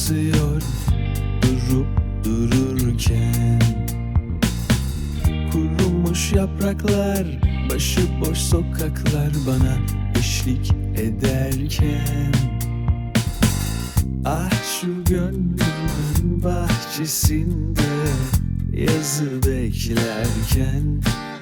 yazıyor durup dururken. Kurumuş yapraklar, başıboş sokaklar bana eşlik ederken. Ah şu gönlümün bahçesinde yazı beklerken.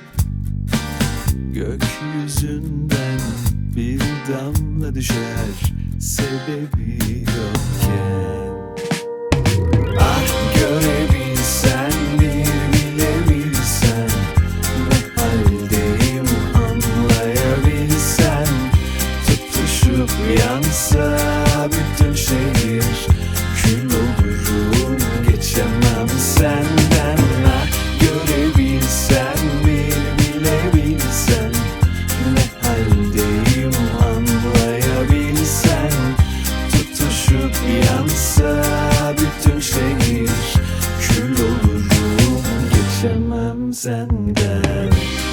Gökyüzünden bir damla düşer sebebi yokken. Ah görebilsen, bir bilebilsen, ne haldeyim anlayabilsen. Tutuşup yansa bütün şehir, kül olurum geçemem senden. Ah görebilsen, bir bilebilsen, ne haldeyim anlayabilsen. Tutuşup yansa bütün şehir, kül olurum geçemem senden.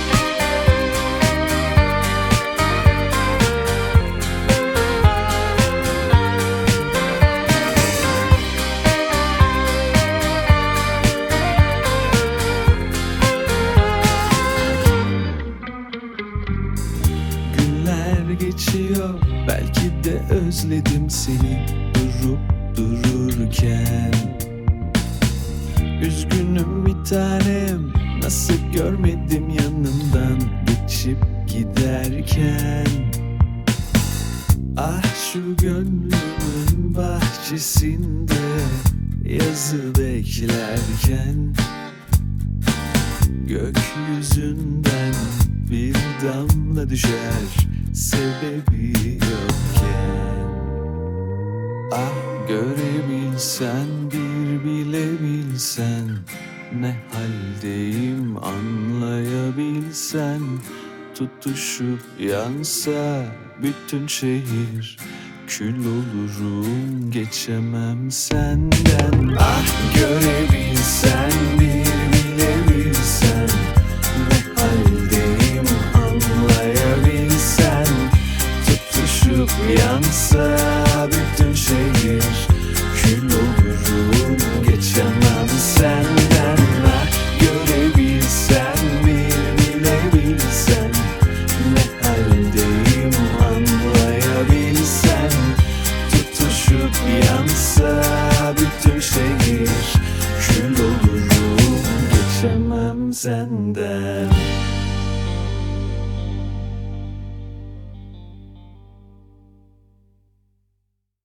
Geçiyor, belki de özledim seni durup dururken. Üzgünüm bir tanem, nasıl görmedim yanımdan geçip giderken. Ah şu gönlümün bahçesinde yazı beklerken. Gökyüzünden bir damla düşer sebebi yokken. Ah görebilsen, bir bilebilsen, ne haldeyim anlayabilsen. Tutuşup yansa bütün şehir, kül olurum geçemem senden. Ah görebilsen, bir bilebilsen, ne haldeyim anlayabilsen. Tutuşup yansa bütün şehir, kül olurum geçemem senden. Ah görebilsen, bir bilebilsen, ne haldeyim anlayabilsen. Tutuşup yansa bütün şehir, kül olurum geçemem senden.